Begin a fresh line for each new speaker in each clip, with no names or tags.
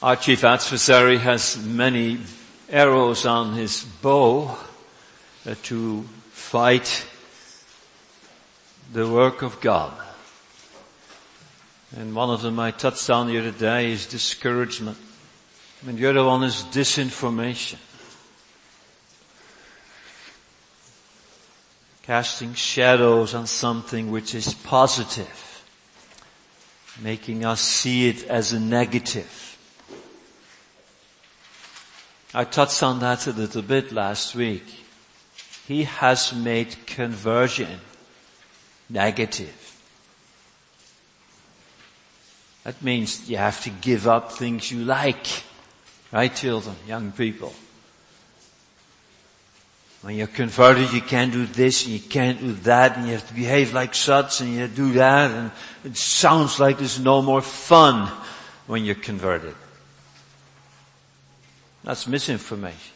Our chief adversary has many arrows on his bow to fight the work of God. And one of them I touched on the other day is discouragement. And the other one is disinformation. Casting shadows on something which is positive. Making us see it as a negative. I touched on that a little bit last week. He has made conversion negative. That means you have to give up things you like. Right, children, young people? When you're converted, you can't do this and you can't do that and you have to behave like such and you do that, and it sounds like there's no more fun when you're converted. That's misinformation.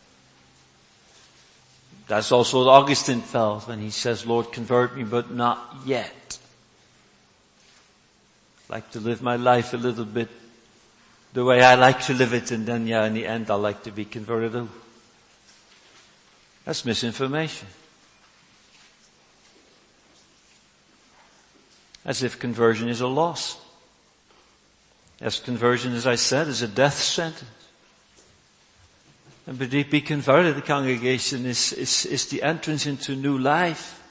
That's also what Augustine felt when he says, Lord, convert me, but not yet. I'd like to live my life a little bit the way I like to live it, and then, in the end, I'd like to be converted. That's misinformation. As if conversion is a loss. As conversion, as I said, is a death sentence. And to be converted, the congregation, is the entrance into new life.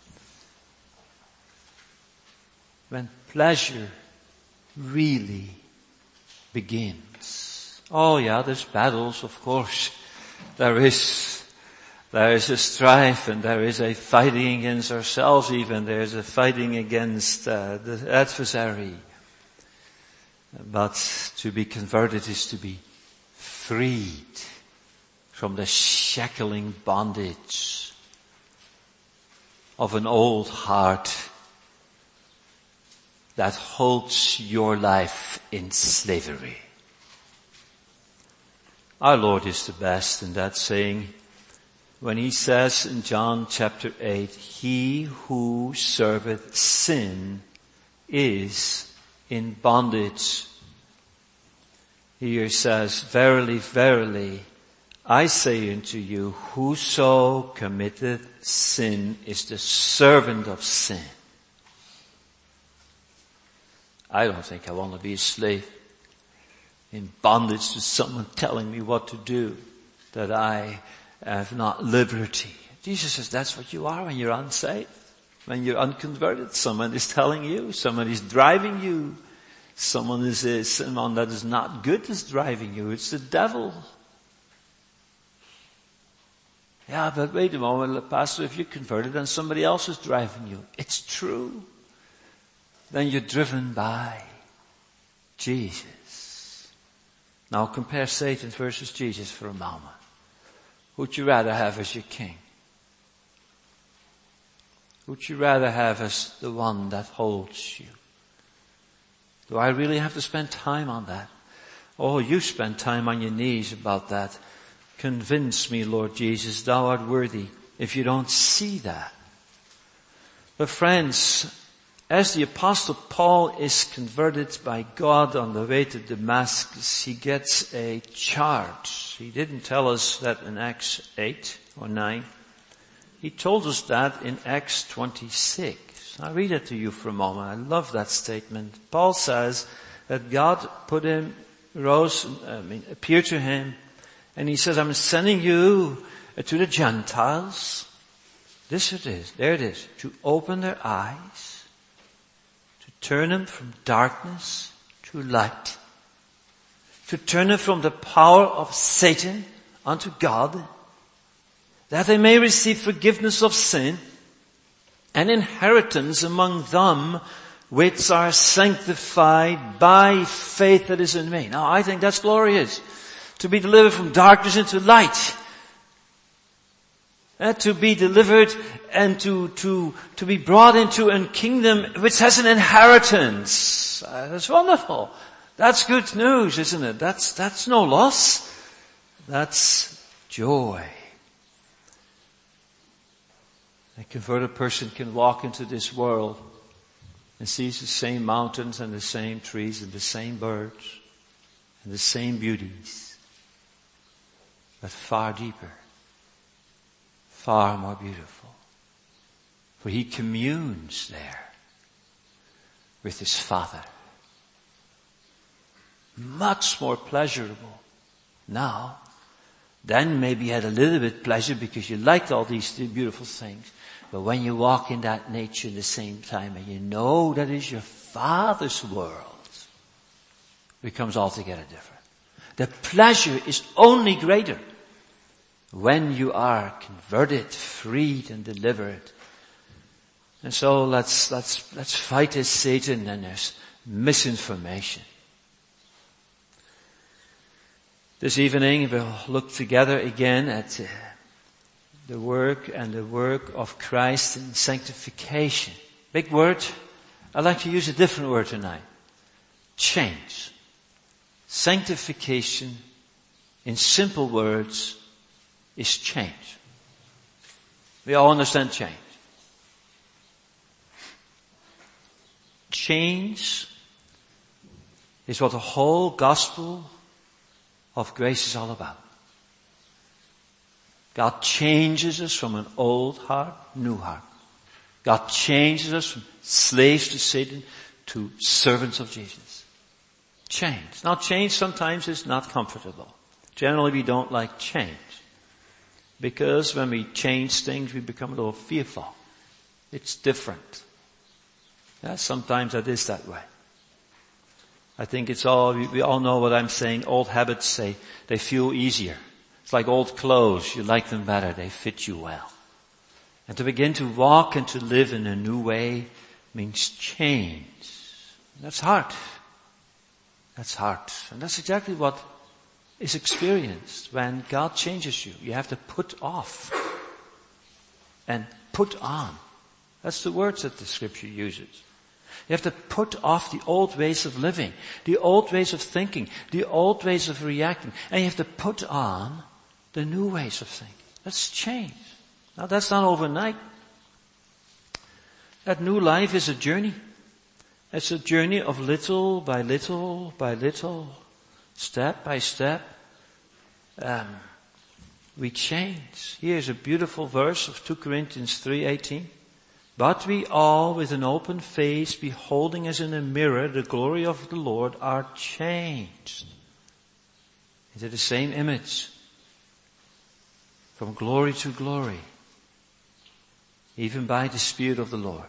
When pleasure really begins. Oh yeah, there's battles, of course. There is a strife and there is a fighting against ourselves even. There is a fighting against the adversary. But to be converted is to be freed from the shackling bondage of an old heart that holds your life in slavery. Our Lord is the best in that saying when he says in John chapter 8, he who serveth sin is in bondage. He says, verily, verily, I say unto you, whoso committeth sin is the servant of sin. I don't think I want to be a slave in bondage to someone telling me what to do, that I have not liberty. Jesus says that's what you are when you're unsaved, when you're unconverted. Someone is telling you, someone is driving you, someone that is not good is driving you. It's the devil. Yeah, but wait a moment, Pastor, if you're converted and somebody else is driving you, it's true. Then you're driven by Jesus. Now compare Satan versus Jesus for a moment. Who'd you rather have as your king? Who'd you rather have as the one that holds you? Do I really have to spend time on that? Oh, you spend time on your knees about that. Convince me, Lord Jesus, thou art worthy, if you don't see that. But friends, as the Apostle Paul is converted by God on the way to Damascus, he gets a charge. He didn't tell us that in Acts 8 or 9. He told us that in Acts 26. I'll read it to you for a moment. I love that statement. Paul says that God appeared to him, and he says, I'm sending you to the Gentiles. This it is, there it is, to open their eyes, to turn them from darkness to light, to turn them from the power of Satan unto God, that they may receive forgiveness of sin and inheritance among them which are sanctified by faith that is in me. Now I think that's glorious. To be delivered from darkness into light. To be delivered and to be brought into a kingdom which has an inheritance. That's wonderful. That's good news, isn't it? That's no loss. That's joy. A converted person can walk into this world and sees the same mountains and the same trees and the same birds and the same beauties, but far deeper, far more beautiful. For he communes there with his Father. Much more pleasurable now. Then maybe you had a little bit pleasure because you liked all these beautiful things. But when you walk in that nature at the same time and you know that is your Father's world, it becomes altogether different. The pleasure is only greater when you are converted, freed and delivered. And so let's fight this Satan and there's misinformation. This evening we'll look together again at the work of Christ in sanctification. Big word. I'd like to use a different word tonight. Change. Sanctification, in simple words, is change. We all understand change. Change is what the whole gospel of grace is all about. God changes us from an old heart, new heart. God changes us from slaves to Satan to servants of Jesus. Change. Now change sometimes is not comfortable. Generally we don't like change. Because when we change things we become a little fearful. It's different. Yeah, sometimes that is that way. I think we all know what I'm saying. Old habits say they feel easier. It's like old clothes. You like them better. They fit you well. And to begin to walk and to live in a new way means change. That's hard. That's hard. And that's exactly what is experienced when God changes you. You have to put off and put on. That's the words that the scripture uses. You have to put off the old ways of living, the old ways of thinking, the old ways of reacting, and you have to put on the new ways of thinking. That's change. Now that's not overnight. That new life is a journey. It's a journey of little by little by little, step by step. We change. Here's a beautiful verse of 2 Corinthians 3:18. But we all, with an open face, beholding as in a mirror the glory of the Lord, are changed into the same image, from glory to glory, even by the Spirit of the Lord.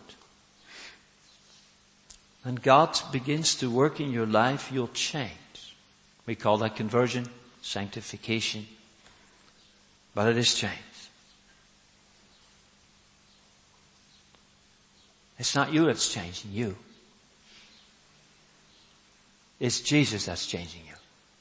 When God begins to work in your life, you'll change. We call that conversion, sanctification, but it is change. It's not you that's changing you. It's Jesus that's changing you.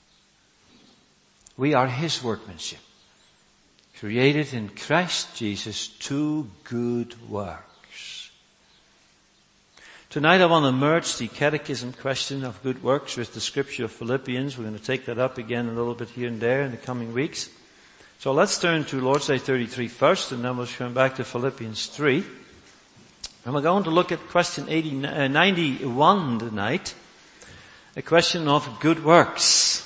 We are His workmanship, created in Christ Jesus to good works. Tonight I want to merge the catechism question of good works with the scripture of Philippians. We're going to take that up again a little bit here and there in the coming weeks. So let's turn to Lord's Day 33 first, and then we'll come back to Philippians 3. And we're going to look at question 91 tonight, a question of good works.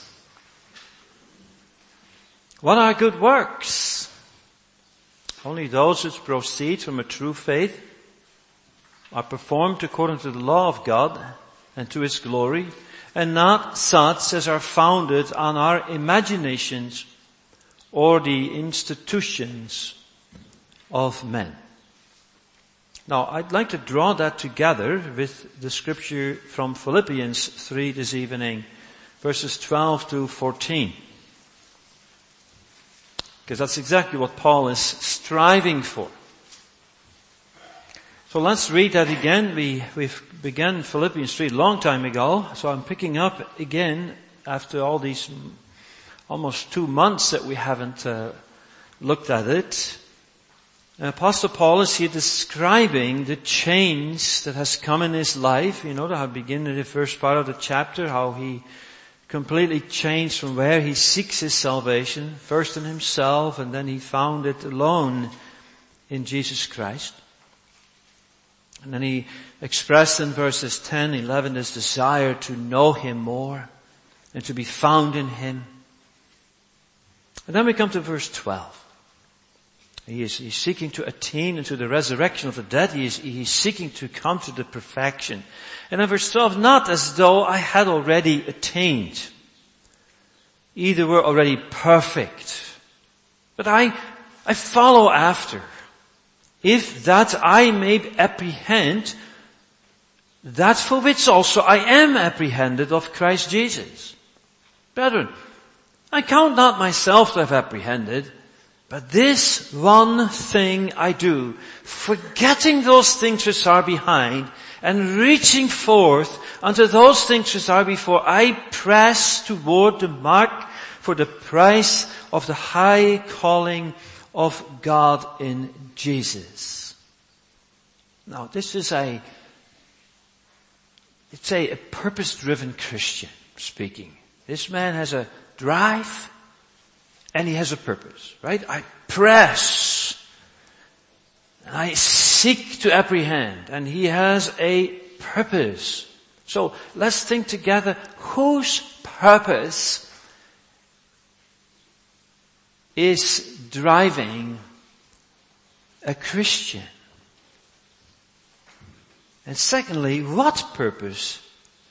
What are good works? Only those which proceed from a true faith, are performed according to the law of God and to His glory, and not such as are founded on our imaginations or the institutions of men. Now, I'd like to draw that together with the scripture from Philippians 3 this evening, verses 12 to 14. Because that's exactly what Paul is striving for. So let's read that again. We've begun Philippians 3 a long time ago, so I'm picking up again after all these almost 2 months that we haven't looked at it. Apostle Paul is here describing the change that has come in his life. You know, how it begins in the first part of the chapter, how he completely changed from where he seeks his salvation, first in himself, and then he found it alone in Jesus Christ. And then he expressed in verses 10, 11 his desire to know Him more, and to be found in Him. And then we come to verse 12. He's seeking to attain into the resurrection of the dead. He's seeking to come to the perfection. And in verse 12, not as though I had already attained. Either were already perfect. But I follow after. If that I may apprehend that for which also I am apprehended of Christ Jesus. Brethren, I count not myself to have apprehended, but this one thing I do, forgetting those things which are behind, and reaching forth unto those things which are before, I press toward the mark for the prize of the high calling of God in Jesus. Now, this is a purpose-driven Christian speaking. This man has a drive and he has a purpose, right? I press and I seek to apprehend, and he has a purpose. So let's think together, whose purpose is driving a Christian? And secondly, what purpose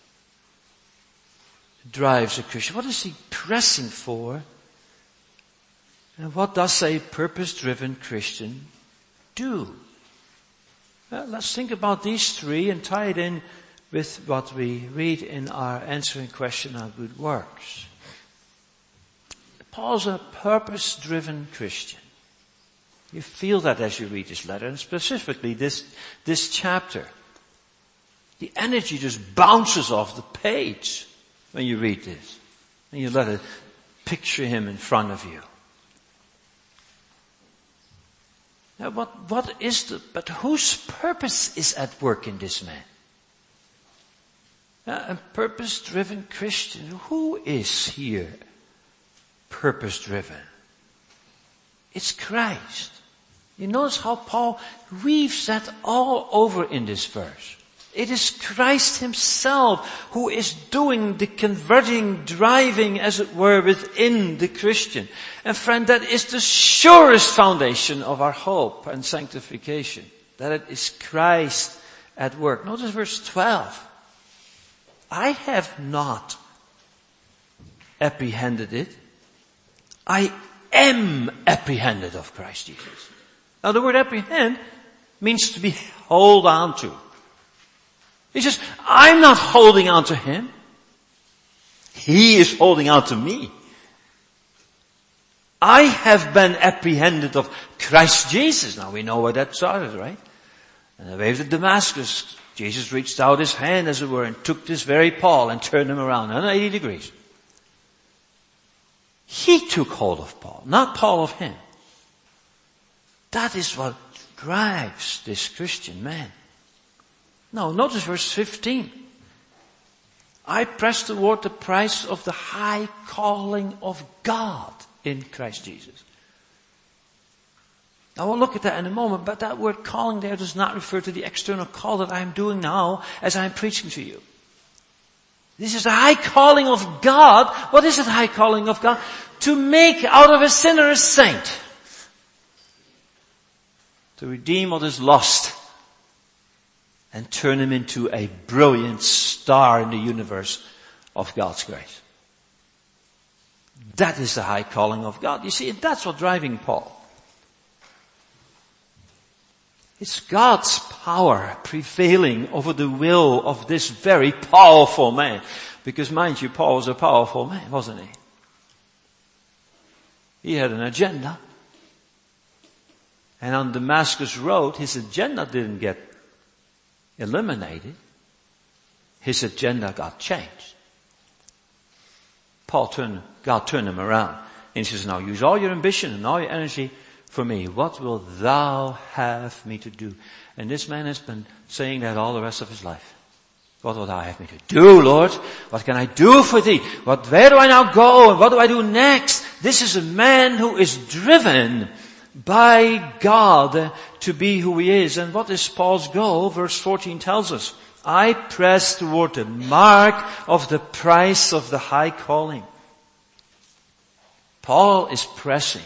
drives a Christian? What is he pressing for? And what does a purpose-driven Christian do? Well, let's think about these three and tie it in with what we read in our answering question on good works. Paul's a purpose-driven Christian. You feel that as you read this letter, and specifically this chapter. The energy just bounces off the page when you read this. And you let it picture him in front of you. Now what is but whose purpose is at work in this man? A purpose-driven Christian. Who is here purpose-driven? It's Christ. You notice how Paul weaves that all over in this verse. It is Christ Himself who is doing the converting, driving, as it were, within the Christian. And friend, that is the surest foundation of our hope and sanctification. That it is Christ at work. Notice verse 12. I have not apprehended it. I am apprehended of Christ Jesus. Now the word apprehend means to be hold on to. He says, I'm not holding on to Him. He is holding on to me. I have been apprehended of Christ Jesus. Now we know where that started, right? And the way of Damascus, Jesus reached out His hand, as it were, and took this very Paul and turned him around 180 degrees. He took hold of Paul, not Paul of him. That is what drives this Christian man. Now, notice verse 15. I press toward the prize of the high calling of God in Christ Jesus. Now, we'll look at that in a moment, but that word calling there does not refer to the external call that I'm doing now as I'm preaching to you. This is the high calling of God. What is the high calling of God? To make out of a sinner a saint. To redeem what is lost. And turn him into a brilliant star in the universe of God's grace. That is the high calling of God. You see, that's what's driving Paul. It's God's power prevailing over the will of this very powerful man. Because mind you, Paul was a powerful man, wasn't he? He had an agenda. And on Damascus Road, his agenda didn't get eliminated. His agenda got changed. God turned him around. And he says, now use all your ambition and all your energy for me. What will thou have me to do? And this man has been saying that all the rest of his life. What will thou have me to do, Lord? What can I do for thee? Where do I now go? And what do I do next? This is a man who is driven by God to be who he is. And what is Paul's goal? Verse 14 tells us. I press toward the mark of the prize of the high calling. Paul is pressing.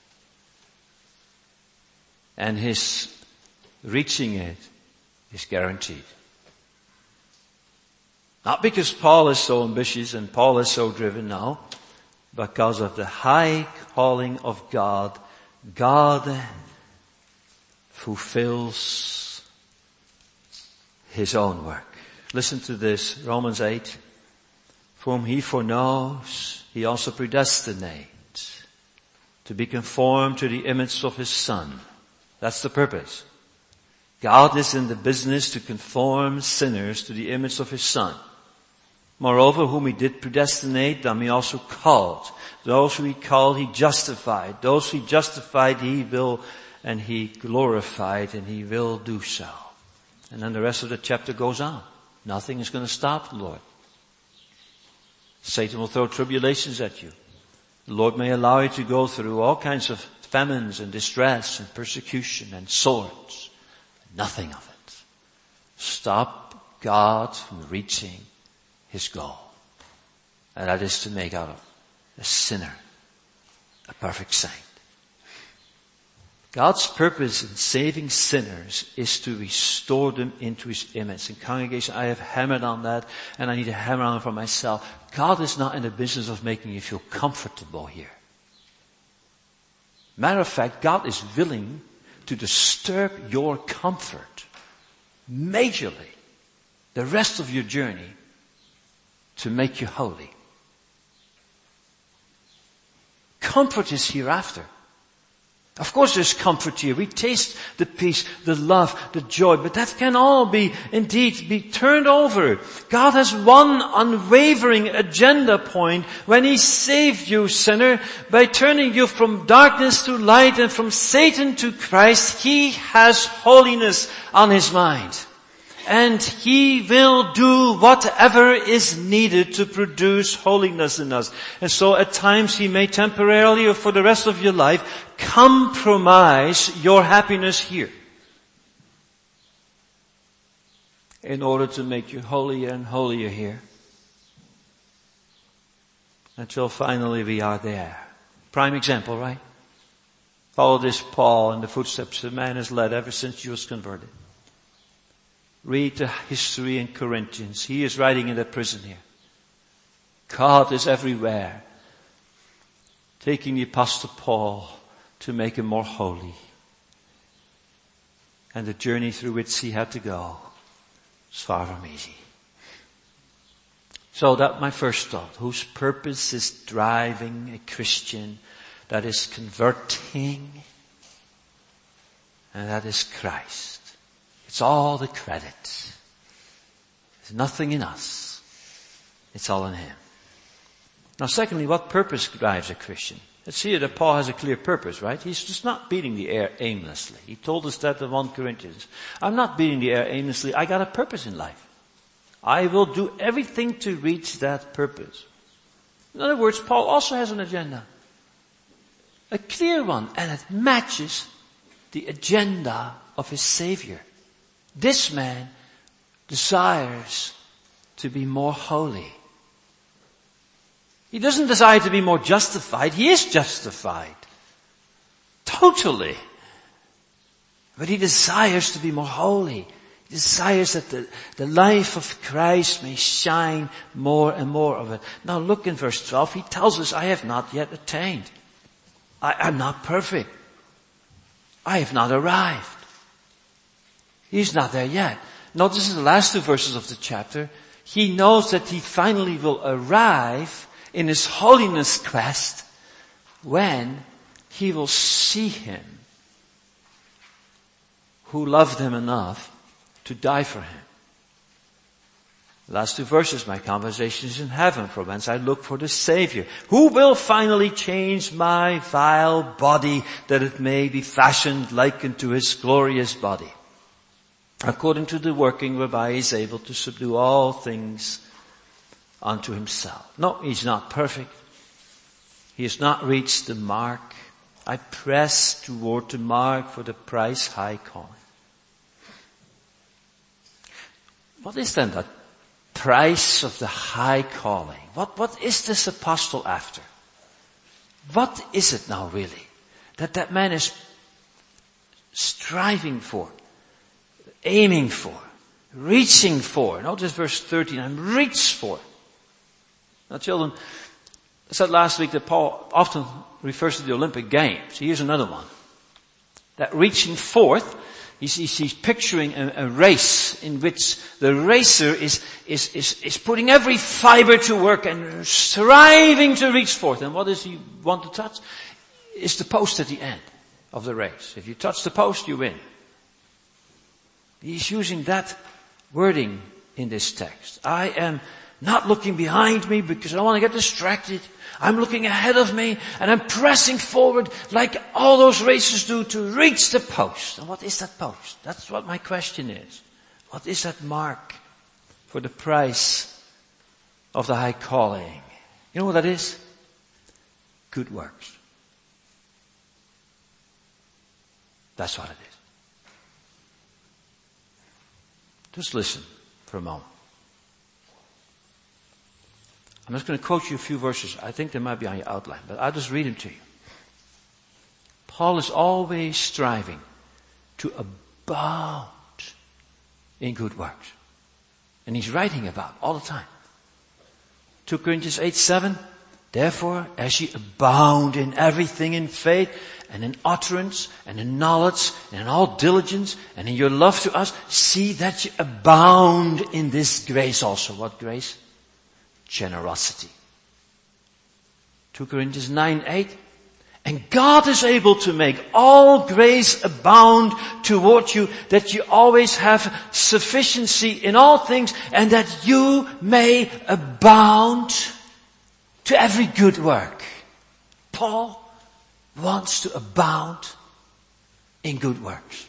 And his reaching it is guaranteed. Not because Paul is so ambitious and Paul is so driven now, but because of the high calling of God. God fulfills His own work. Listen to this, Romans 8. Whom He foreknows, He also predestinated to be conformed to the image of His Son. That's the purpose. God is in the business to conform sinners to the image of His Son. Moreover, whom He did predestinate, them He also called. Those who He called, He justified. Those He justified, He will, and He glorified, and He will do so. And then the rest of the chapter goes on. Nothing is going to stop the Lord. Satan will throw tribulations at you. The Lord may allow you to go through all kinds of famines and distress and persecution and swords. Nothing of it. Stop God from reaching His goal. And that is to make out of a sinner a perfect saint. God's purpose in saving sinners is to restore them into His image. In congregation, I have hammered on that, and I need to hammer on it for myself. God is not in the business of making you feel comfortable here. Matter of fact, God is willing to disturb your comfort majorly the rest of your journey to make you holy. Comfort is hereafter. Of course there's comfort here. We taste the peace, the love, the joy, but that can all be turned over. God has one unwavering agenda point when He saved you, sinner, by turning you from darkness to light and from Satan to Christ. He has holiness on His mind. And He will do whatever is needed to produce holiness in us. And so at times He may temporarily or for the rest of your life compromise your happiness here in order to make you holier and holier here until finally we are there. Prime example, right? Follow this Paul in the footsteps the man has led ever since he was converted. Read the history in Corinthians. He is writing in the prison here. God is everywhere, taking the Apostle Paul to make him more holy. And the journey through which he had to go was far from easy. So that's my first thought. Whose purpose is driving a Christian? That is converting. And that is Christ. It's all the credit. There's nothing in us. It's all in Him. Now secondly, what purpose drives a Christian? Let's see that Paul has a clear purpose, right? He's just not beating the air aimlessly. He told us that in 1 Corinthians. I'm not beating the air aimlessly. I got a purpose in life. I will do everything to reach that purpose. In other words, Paul also has an agenda. A clear one, and it matches the agenda of his Savior. This man desires to be more holy. He doesn't desire to be more justified. He is justified. Totally. But he desires to be more holy. He desires that the life of Christ may shine more and more of it. Now look in verse 12. He tells us, I have not yet attained. I'm not perfect. I have not arrived. He's not there yet. Notice in the last two verses of the chapter, he knows that he finally will arrive in his holiness quest when he will see Him who loved him enough to die for him. The last two verses, my conversation is in heaven, from whence I look for the Savior, who will finally change my vile body, that it may be fashioned like unto His glorious body, according to the working whereby He is able to subdue all things unto Himself. No, He's not perfect. He has not reached the mark. I press toward the mark for the prize high calling. What is then that price of the high calling? What is this apostle after? What is it now really that man is striving for, aiming for, reaching for? Notice verse 13, and reach for. Now children, I said last week that Paul often refers to the Olympic Games. Here's another one. That reaching forth, he's picturing a race in which the racer is putting every fiber to work and striving to reach forth. And what does he want to touch? It's the post at the end of the race. If you touch the post, you win. He's using that wording in this text. I am not looking behind me because I don't want to get distracted. I'm looking ahead of me and I'm pressing forward like all those racers do to reach the post. And what is that post? That's what my question is. What is that mark for the price of the high calling? You know what that is? Good works. That's what it is. Just listen for a moment. I'm just going to quote you a few verses. I think they might be on your outline, but I'll just read them to you. Paul is always striving to abound in good works. And he's writing about it all the time. 2 Corinthians 8:7. Therefore, as ye abound in everything in faith, and in utterance, and in knowledge, and in all diligence, and in your love to us, see that ye abound in this grace also. What grace? Generosity. 2 Corinthians 9:8. And God is able to make all grace abound toward you, that you always have sufficiency in all things, and that you may abound to every good work. Paul wants to abound in good works.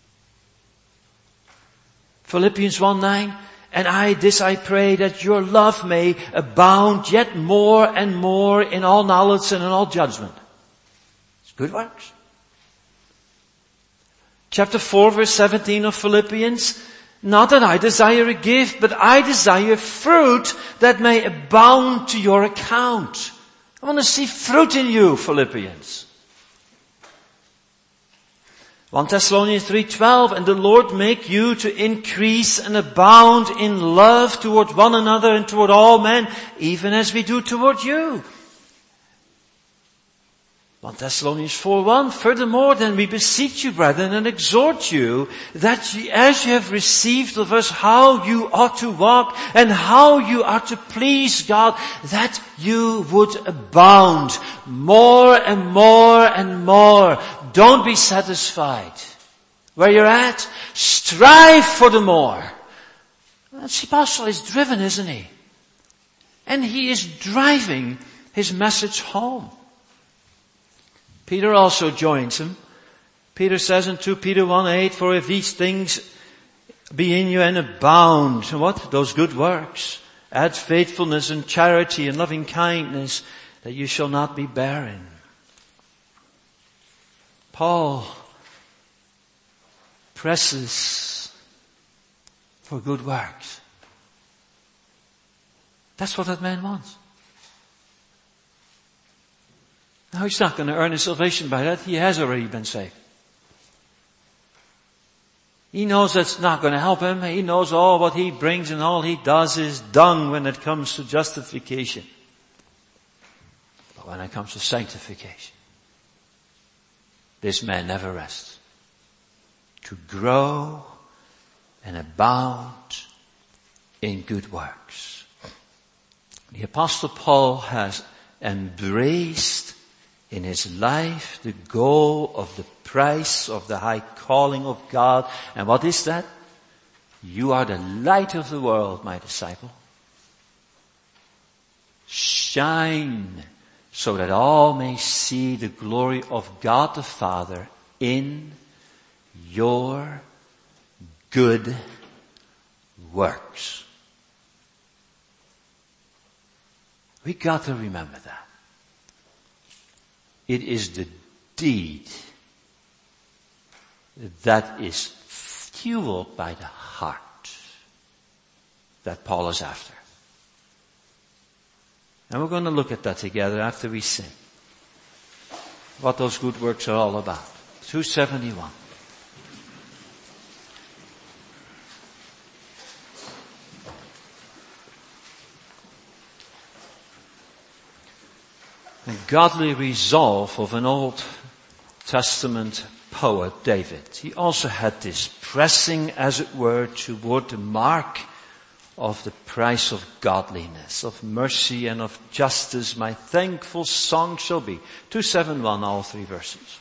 Philippians 1:9. And this I pray, that your love may abound yet more and more in all knowledge and in all judgment. It's good works. Chapter 4 verse 17 of Philippians. Not that I desire a gift, but I desire fruit that may abound to your account. I want to see fruit in you, Philippians. 1 Thessalonians 3:12, and the Lord make you to increase and abound in love toward one another and toward all men, even as we do toward you. 1 Thessalonians 4:1, furthermore, then we beseech you, brethren, and exhort you, that ye, as you have received of us how you ought to walk and how you are to please God, that you would abound more and more and more. Don't be satisfied where you're at. Strive for the more. The apostle is driven, isn't he? And he is driving his message home. Peter also joins him. Peter says in 2 Peter 1:8, for if these things be in you and abound, what? Those good works. Add faithfulness and charity and loving kindness, that you shall not be barren. Paul presses for good works. That's what that man wants. Now he's not going to earn his salvation by that. He has already been saved. He knows that's not going to help him. He knows all what he brings and all he does is dung when it comes to justification. But when it comes to sanctification, this man never rests. To grow and abound in good works. The Apostle Paul has embraced in his life the goal of the price of the high calling of God. And what is that? You are the light of the world, my disciple. Shine so that all may see the glory of God the Father in your good works. We got to remember that. It is the deed that is fueled by the heart. that Paul is after. And we're going to look at that together after we sing. What those good works are all about. 271. The godly resolve of an Old Testament poet, David. He also had this pressing, as it were, toward the mark of the price of godliness, of mercy and of justice. My thankful song shall be. 271, all three verses.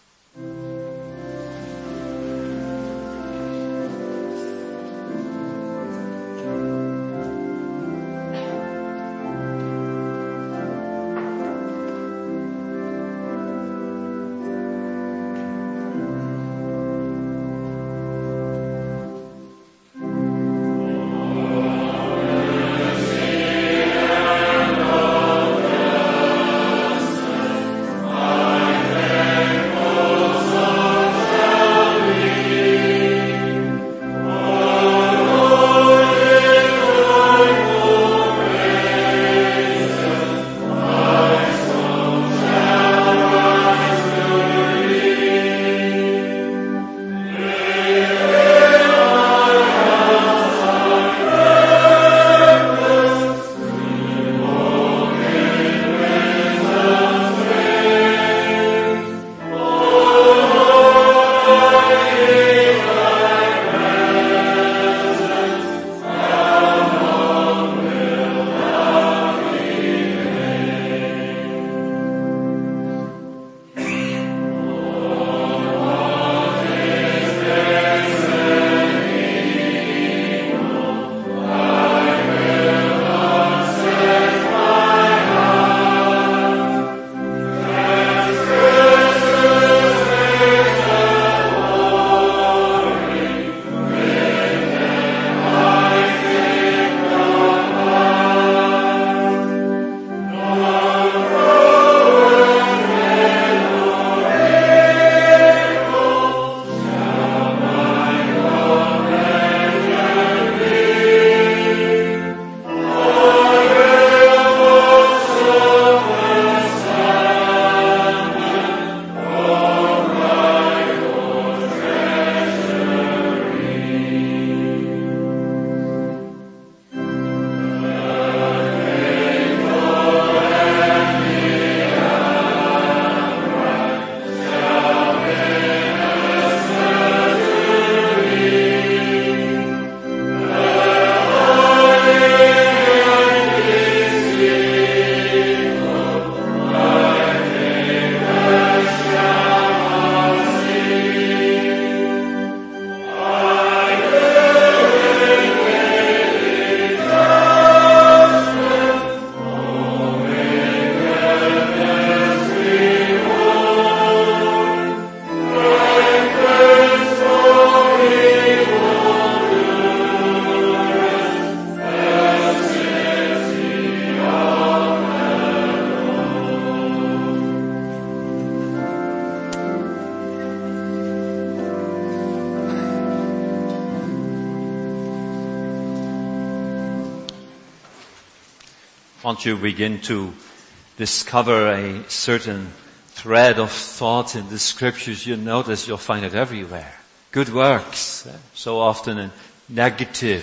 Once you begin to discover a certain thread of thought in the scriptures, you'll notice you'll find it everywhere. Good works, so often in negative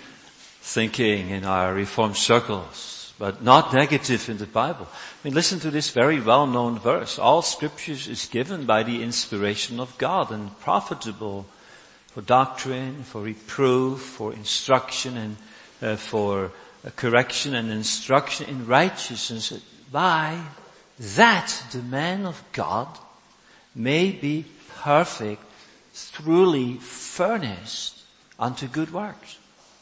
thinking in our Reformed circles, but not negative in the Bible. I mean, listen to this very well-known verse. All scriptures is given by the inspiration of God and profitable for doctrine, for reproof, for instruction, and for correction and instruction in righteousness, by that the man of God may be perfect, truly furnished unto good works.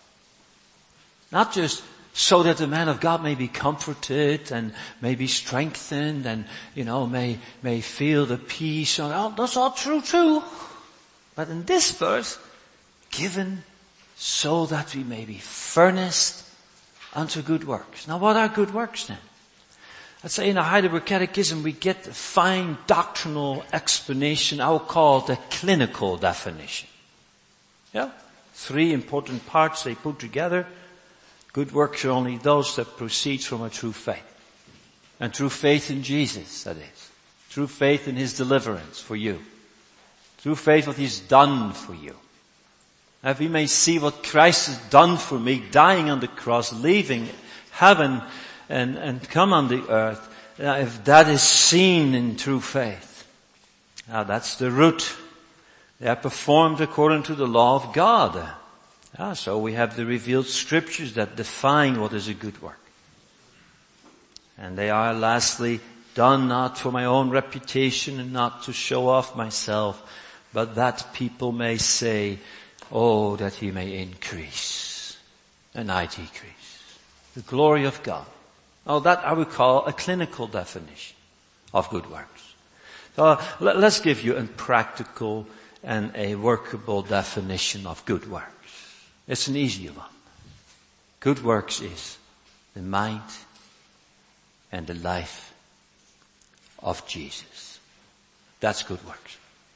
Not just so that the man of God may be comforted and may be strengthened and, may feel the peace. Oh, that's all true too. But in this verse, given so that we may be furnished unto good works. Now what are good works then? Let's say in the Heidelberg Catechism we get a fine doctrinal explanation. I will call it a clinical definition. Yeah? 3 important parts they put together.
Good works are only those that proceed from a true faith. And true faith in Jesus, that is. True faith in His deliverance for you. True faith what He's done for you. If we may see what Christ has done for me, dying on the cross, leaving heaven and come on the earth, if that is seen in true faith, now that's the root. They are performed according to the law of God. So we have the revealed scriptures that define what is a good work. And they are lastly done not for my own reputation and not to show off myself, but that people may say, oh, that He may increase and I decrease. The glory of God. Oh, that I would call a clinical definition of good works. So let's give you a practical and a workable definition of good works. It's an easy one. Good works is the mind and the life of Jesus. That's good works.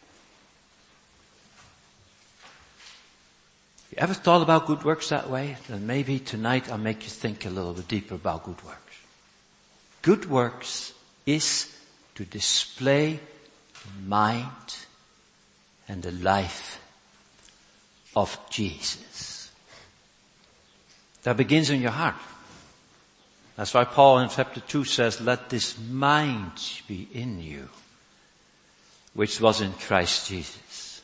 You ever thought about good works that way? Then maybe tonight I'll make you think a little bit deeper about good works. Good works is to display the mind and the life of Jesus. That begins in your heart. That's why Paul in chapter 2 says, let this mind be in you, which was in Christ Jesus.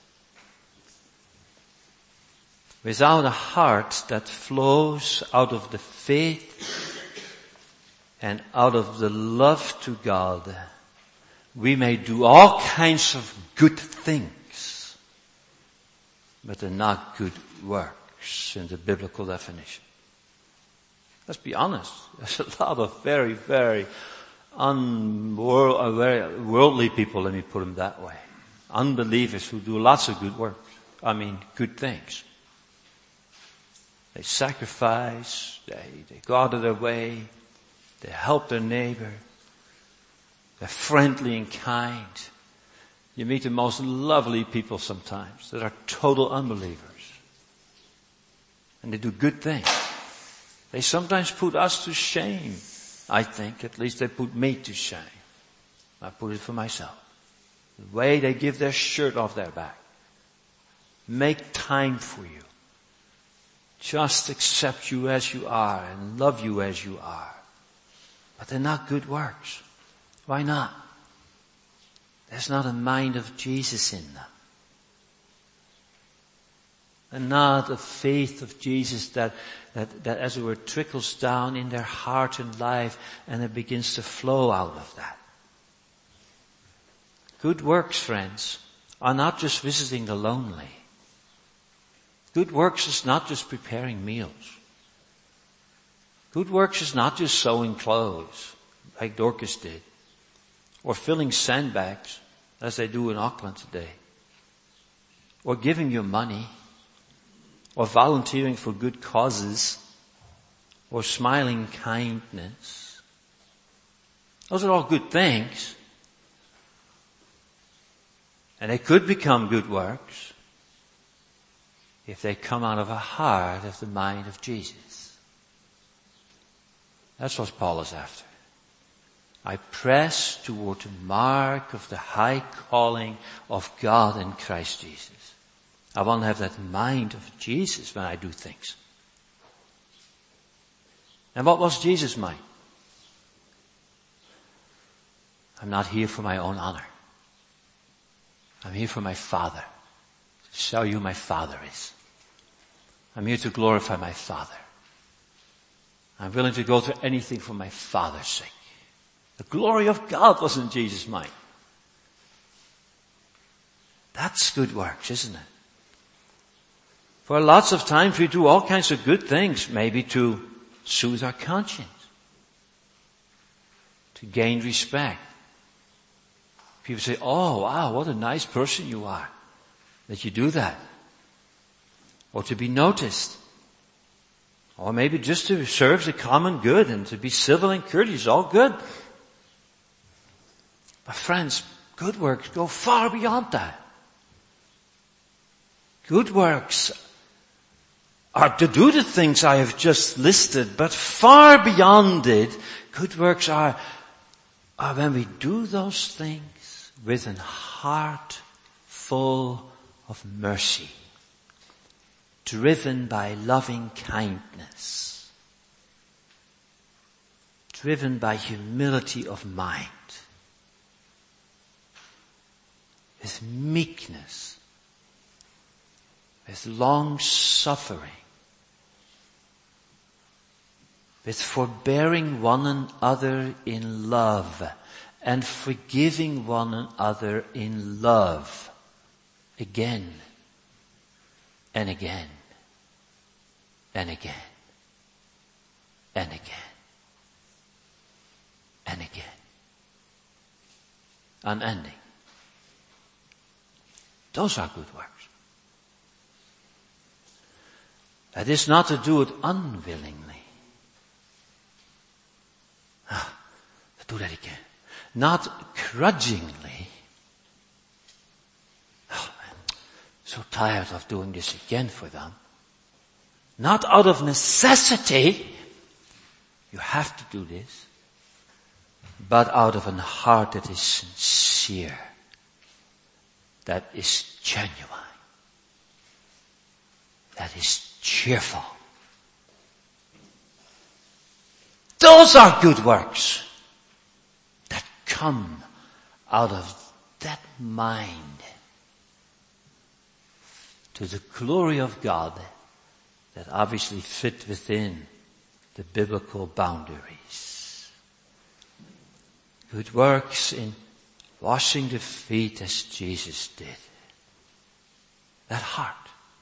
Without a heart that flows out of the faith and out of the love to God, we may do all kinds of good things, but they're not good works in the biblical definition. Let's be honest. There's a lot of very, very worldly people, let me put them that way. Unbelievers who do lots of good works. I mean, good things. They sacrifice, they go out of their way, they help their neighbor, they're friendly and kind. You meet the most lovely people sometimes that are total unbelievers. And they do good things. They sometimes put us to shame. I think, at least they put me to shame. I put it for myself. The way they give their shirt off their back. Make time for you. Just accept you as you are and love you as you are. But they're not good works. Why not? There's not a mind of Jesus in them. And not a faith of Jesus that as it were trickles down in their heart and life and it begins to flow out of that. Good works, friends, are not just visiting the lonely. Good works is not just preparing meals. Good works is not just sewing clothes, like Dorcas did, or filling sandbags, as they do in Auckland today, or giving you money, or volunteering for good causes, or smiling kindness. Those are all good things. And they could become good works if they come out of a heart of the mind of Jesus. That's what Paul is after. I press toward the mark of the high calling of God in Christ Jesus. I want to have that mind of Jesus when I do things. And what was Jesus' mind? I'm not here for my own honor. I'm here for my Father. To show you who my Father is. I'm here to glorify my Father. I'm willing to go through anything for my Father's sake. The glory of God was in Jesus' mind. That's good works, isn't it? For lots of times we do all kinds of good things, maybe to soothe our conscience, to gain respect. People say, oh wow, what a nice person you are, that you do that. Or to be noticed. Or maybe just to serve the common good and to be civil and courteous, all good. But friends, good works go far beyond that. Good works are to do the things I have just listed, but far beyond it, good works are when we do those things with a heart full of mercy, driven by loving kindness, driven by humility of mind, with meekness, with long suffering, with forbearing one another in love, and forgiving one another in love, again and again and again and again and again. Unending. Those are good works. That is not to do it unwillingly. Do that again. Not grudgingly. Oh man, so tired of doing this again for them. Not out of necessity. You have to do this. But out of a heart that is sincere. That is genuine. That is cheerful. Those are good works that come out of that mind to the glory of God that obviously fit within the biblical boundaries. Good works in washing the feet as Jesus did. That heart.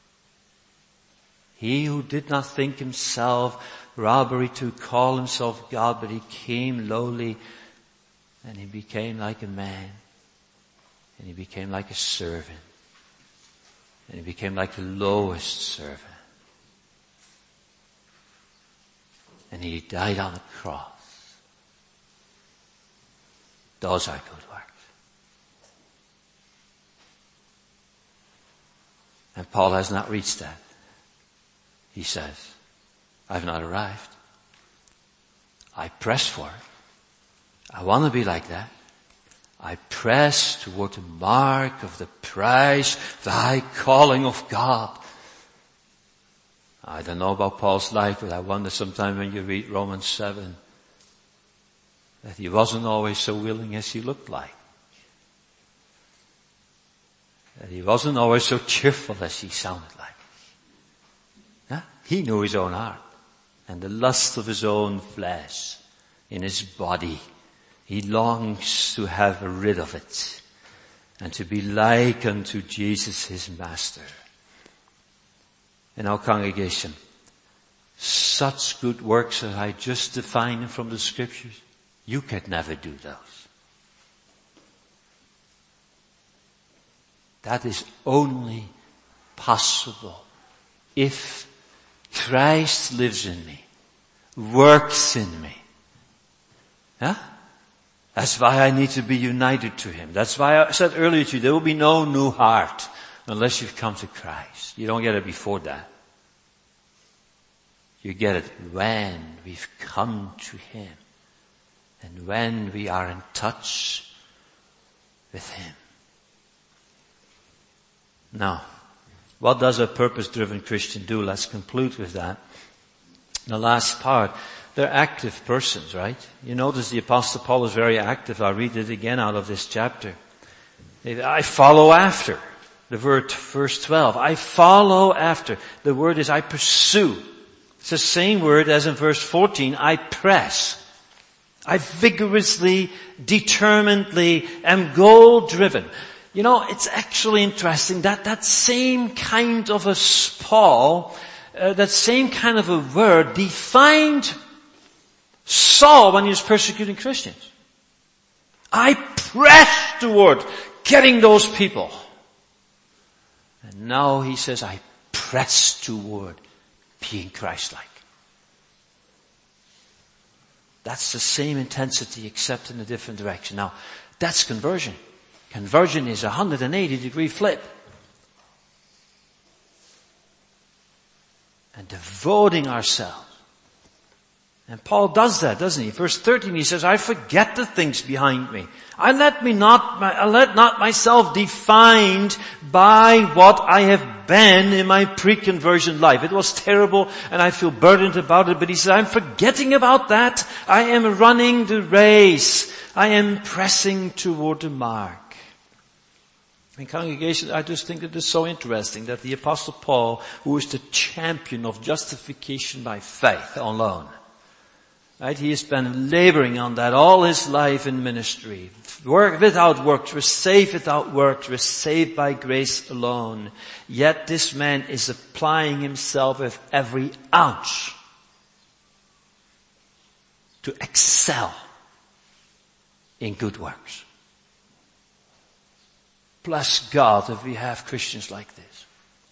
He who did not think himself robbery to call himself God, but he came lowly and he became like a man and he became like a servant and he became like the lowest servant and he died on the cross. Those are good works. And Paul has not reached that. He says, I've not arrived. I press for it. I want to be like that. I press toward the mark of the prize, the high calling of God. I don't know about Paul's life, but I wonder sometimes when you read Romans 7 that he wasn't always so willing as he looked like. That he wasn't always so cheerful as he sounded like. Huh? He knew his own heart and the lust of his own flesh in his body. He longs to have rid of it and to be like unto Jesus his master. In our congregation, such good works as I just defined from the scriptures, you could never do those. That is only possible if Christ lives in me, works in me. Yeah? That's why I need to be united to Him. That's why I said earlier to you, there will be no new heart unless you've come to Christ. You don't get it before that. You get it when we've come to Him and when we are in touch with Him. Now, what does a purpose-driven Christian do? Let's conclude with that. The last part, they're active persons, right? You notice the Apostle Paul is very active. I'll read it again out of this chapter. I follow after. The word, verse 12. I follow after. The word is I pursue. It's the same word as in verse 14. I press. I vigorously, determinedly am goal-driven. You know, it's actually interesting that same kind of a Paul, that same kind of a word defined Saul when he was persecuting Christians. I press toward getting those people. And now he says, I press toward being Christ-like. That's the same intensity except in a different direction. Now, that's conversion. Conversion is a 180-degree flip. and devoting ourselves. And Paul does that, doesn't he? Verse 13, he says, I forget the things behind me. I let not myself defined by what I have been in my pre-conversion life. It was terrible and I feel burdened about it, but he says, I'm forgetting about that. I am running the race. I am pressing toward the mark. In congregation, I just think it is so interesting that the Apostle Paul, who is the champion of justification by faith alone, right? He has been laboring on that all his life in ministry. Work without works, we're saved without works, we're saved by grace alone. Yet this man is applying himself with every ounce to excel in good works. Bless God if we have Christians like this.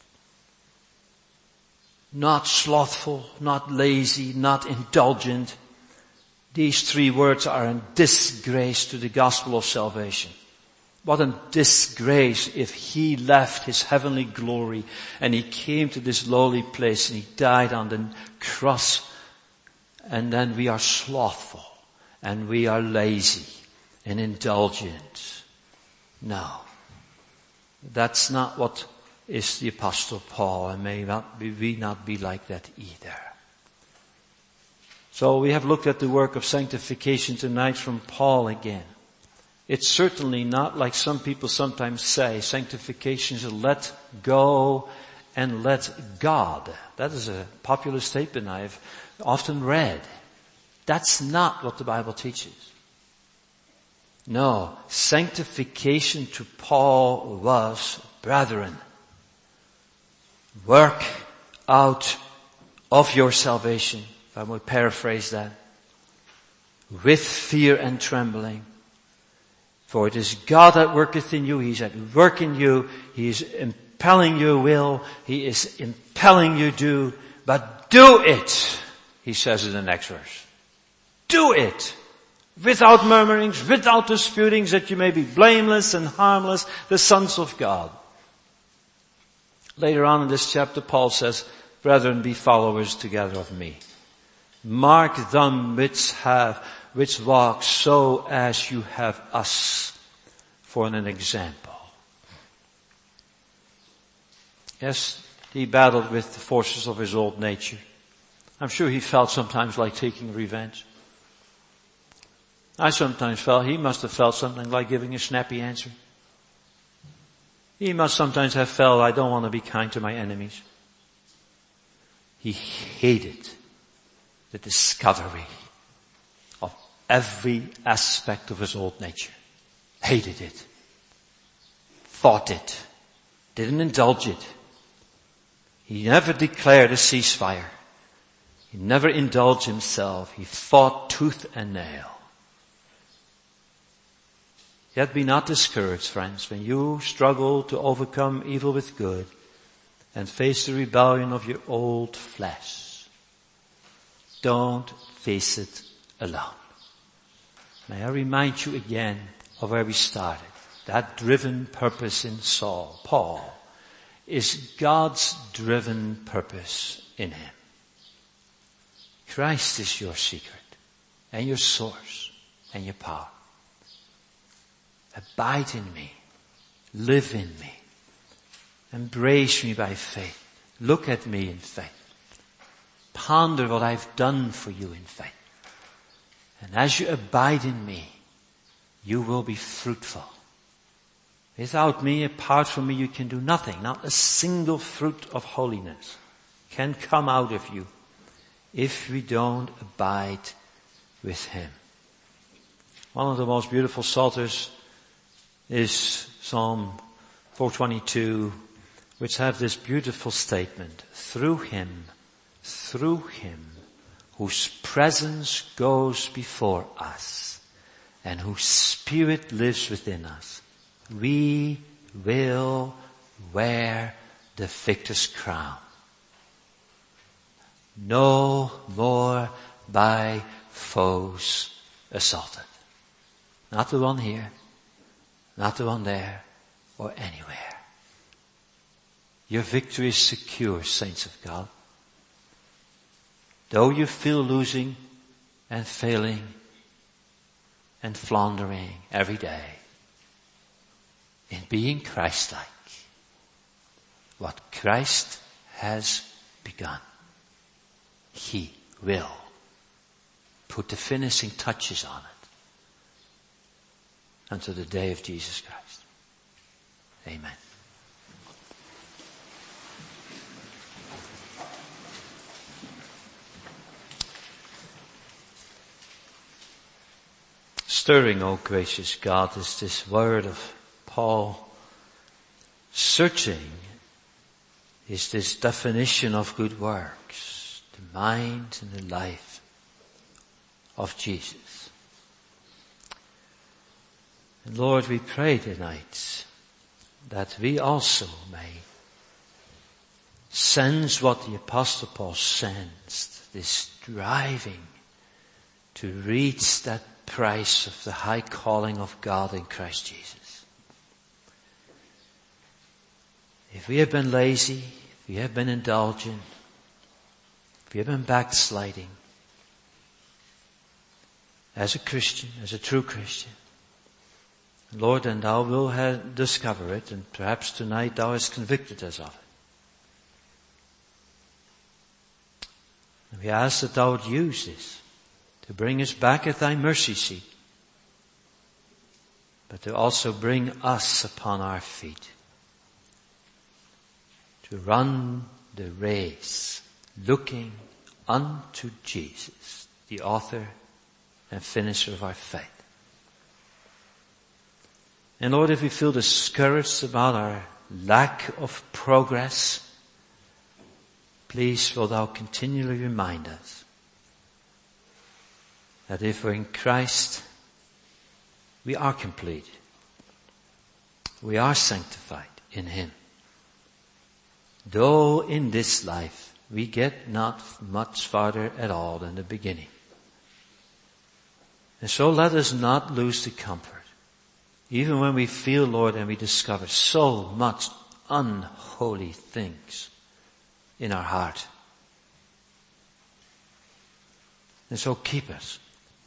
Not slothful, not lazy, not indulgent. These three words are a disgrace to the gospel of salvation. What a disgrace if he left his heavenly glory and he came to this lowly place and he died on the cross, and then we are slothful and we are lazy and indulgent. No. That's not what is the Apostle Paul, and may we not be like that either. So we have looked at the work of sanctification tonight from Paul again. It's certainly not like some people sometimes say, sanctification is a let go and let God. That is a popular statement I've often read. That's not what the Bible teaches. No, sanctification to Paul was, brethren, work out of your salvation, if I would paraphrase that, with fear and trembling. For it is God that worketh in you. He's at work in you. He is impelling your will. He is impelling you to, but do it, he says in the next verse. Do it. Without murmurings, without disputings, that you may be blameless and harmless, the sons of God. Later on in this chapter, Paul says, brethren, be followers together of me. Mark them which walk so as you have us for an example. Yes, he battled with the forces of his old nature. I'm sure he felt sometimes like taking revenge. I sometimes felt he must have felt something like giving a snappy answer. He must sometimes have felt, I don't want to be kind to my enemies. He hated the discovery of every aspect of his old nature. Hated it. Fought it. Didn't indulge it. He never declared a ceasefire. He never indulged himself. He fought tooth and nail. Yet be not discouraged, friends, when you struggle to overcome evil with good and face the rebellion of your old flesh. Don't face it alone. May I remind you again of where we started. That driven purpose in Paul, is God's driven purpose in him. Christ is your secret and your source and your power. Abide in me. Live in me. Embrace me by faith. Look at me in faith. Ponder what I've done for you in faith. And as you abide in me, you will be fruitful. Without me, apart from me, you can do nothing. Not a single fruit of holiness can come out of you if we don't abide with him. One of the most beautiful psalters is Psalm 422, which have this beautiful statement. Through him, whose presence goes before us and whose spirit lives within us, we will wear the victor's crown. No more by foes assaulted. Not the one here, not the one there, or anywhere. Your victory is secure, saints of God. Though you feel losing and failing and floundering every day, in being Christ-like, what Christ has begun, He will put the finishing touches on it until the day of Jesus Christ. Amen. Stirring, O gracious God, is this word of Paul. Searching is this definition of good works, the mind and the life of Jesus. And Lord, we pray tonight that we also may sense what the Apostle Paul sensed, this striving to reach that price of the high calling of God in Christ Jesus. If we have been lazy, if we have been indulgent, if we have been backsliding, as a Christian, as a true Christian, Lord, and Thou will discover it, and perhaps tonight Thou hast convicted us of it. And we ask that Thou would use this to bring us back at Thy mercy seat, but to also bring us upon our feet, to run the race, looking unto Jesus, the author and finisher of our faith. And Lord, if we feel discouraged about our lack of progress, please will Thou continually remind us that if we're in Christ, we are complete. We are sanctified in Him. Though in this life we get not much farther at all than the beginning. And so let us not lose the comfort. Even when we feel, Lord, and we discover so much unholy things in our heart. And so keep us.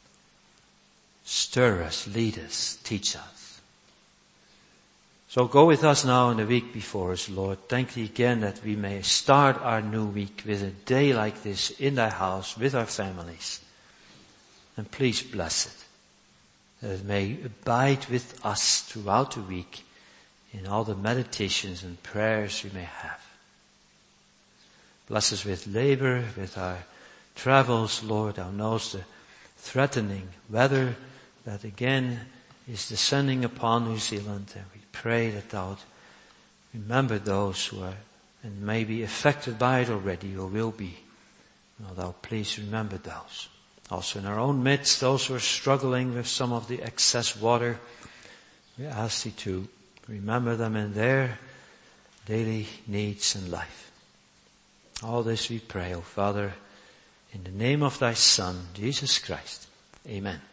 Stir us, lead us, teach us. So go with us now in the week before us, Lord. Thank Thee again that we may start our new week with a day like this in Thy house with our families. And please bless it. That it may abide with us throughout the week in all the meditations and prayers we may have. Bless us with labor, with our travels, Lord. Thou knowest the threatening weather that again is descending upon New Zealand, and we pray that Thou would remember those who are and may be affected by it already or will be. Thou please remember those. Also in our own midst, those who are struggling with some of the excess water, we ask Thee to remember them in their daily needs and life. All this we pray, O Father, in the name of Thy Son, Jesus Christ. Amen.